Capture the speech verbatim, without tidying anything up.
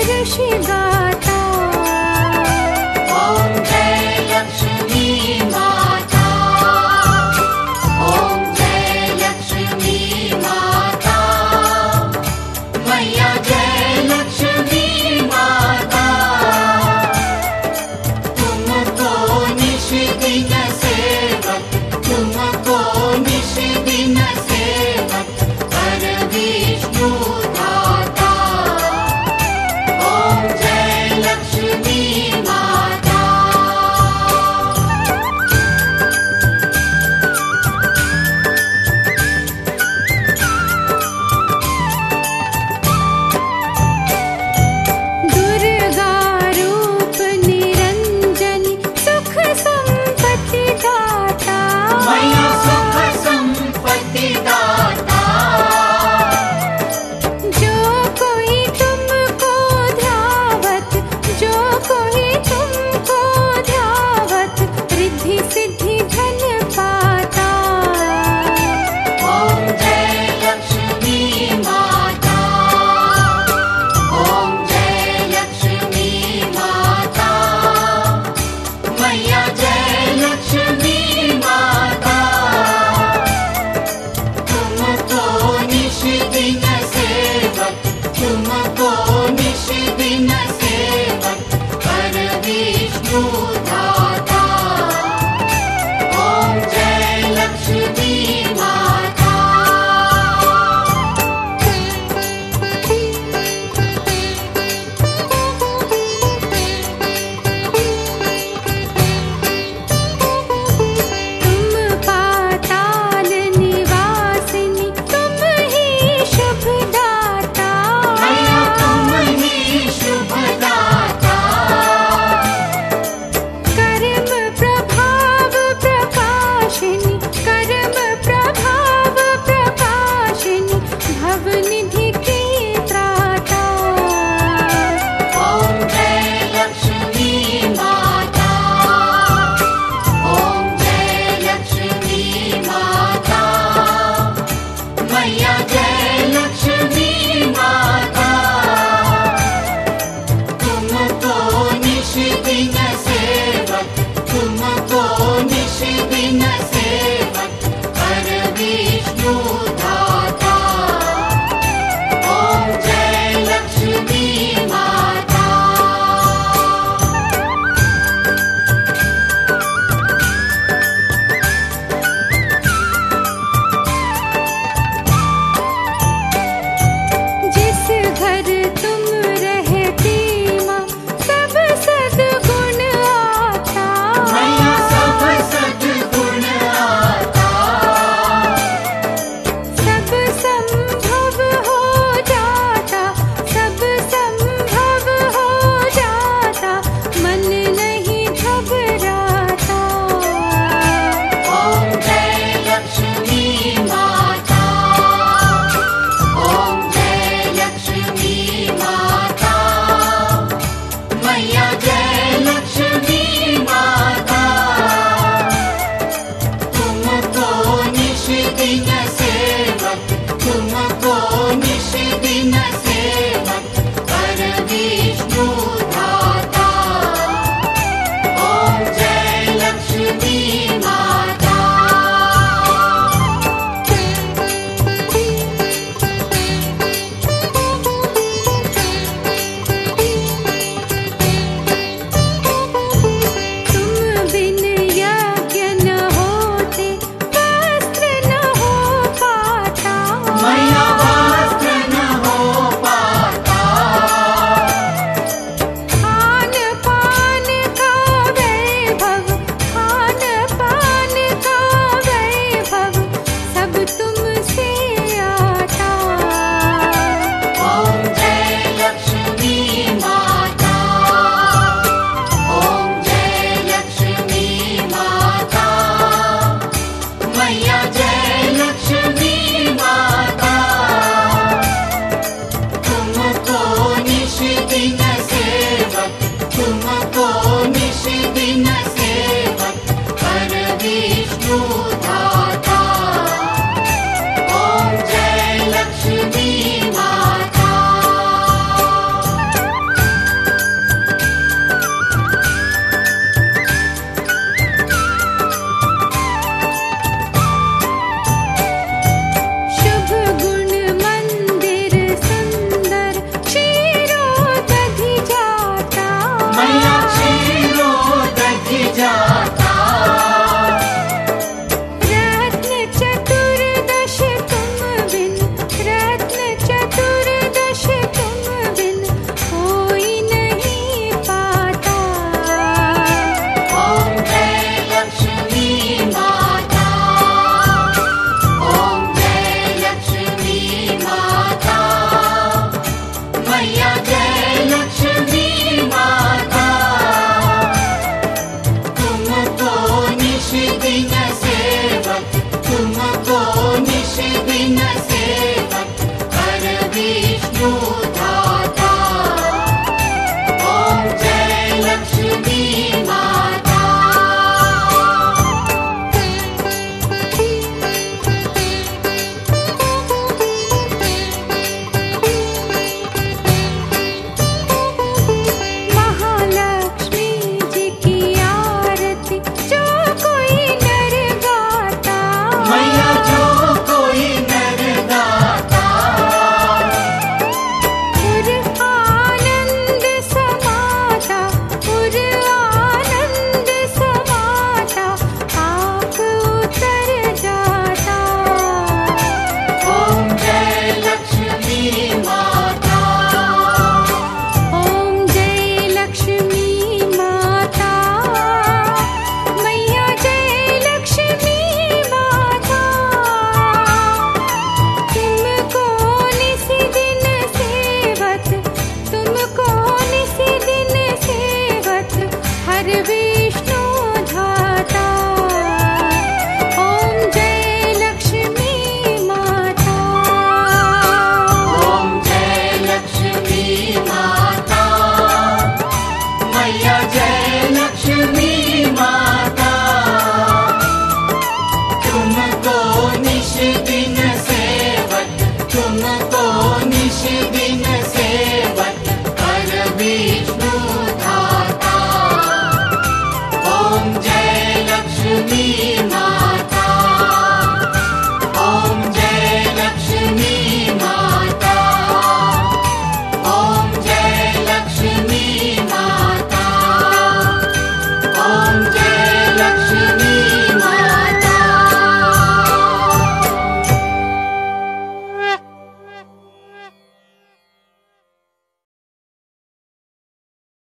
ऋषि गाता। ओम जय लक्ष्मी माता, ओम जय लक्ष्मी माता, मैया जय लक्ष्मी माता। तुमको निश दिन सेवक, तुमको निश दिन सेवक, कर विष्णु दाता। ओम जय लक्ष्मी माता। दुर्गा रूप निरंजनी, सुख संपत्ति दाता। मैया सुख संपत्ति दाता। जो कोई तुमको ध्यावत, जो कोई तुमको ध्यावत, रिद्धि सिद्धि धन पाता। ओम जय लक्ष्मी माता, ओम जय लक्ष्मी माता, मैया जय लक्ष्मी माता। तुमको निश दिन सेवक, तुमको निश दिन सेवक, कर विष्णु दाता। ओम जय लक्ष्मी माता। तुम पाताल निवासिनी, तुम ही शुभ दाता। मैया तुम ही शुभ दाता। कर्म प्रभाव प्रकाशिनी, कर्म प्रभाव प्रकाशिनी, भवनिधि की त्राता। ओम जय लक्ष्मी माता, ओम जय लक्ष्मी माता, मैया जय लक्ष्मी माता। तुमको निश दिन सेवक, तुमको निश दिन सेवक, कर विष्णु दाता। ओम जय लक्ष्मी माता। जिस घर तुम रहती माँ, सब सद्गुण आता। मैया सब सद्गुण आता। सब संभव हो जाता, सब संभव हो जाता, मन नहीं घबराता। ओम जय लक्ष्मी माता, ओम जय लक्ष्मी माता, मैया जय लक्ष्मी माता। तुमको निश दिन सेवक, तुमको निश दिन सेवक, कर विष्णु दाता। ओम जय लक्ष्मी माता। तुम बिन यज्ञ न होते, वस्त्र न हो पाता। मैया वस्त्र न हो पाता। खान पान का वैभव, खान पान का वैभव, सब तुमसे आता। ओम जय लक्ष्मी माता, ओम जय लक्ष्मी माता, मैया जय लक्ष्मी माता। तुमको निश दिन सेवक, तुमको निश दिन सेवक, कर विष्णु दाता। ओम जय लक्ष्मी माता। लक्ष्मी माता, तुमको निश दिन सेवक, तुमको निश दिन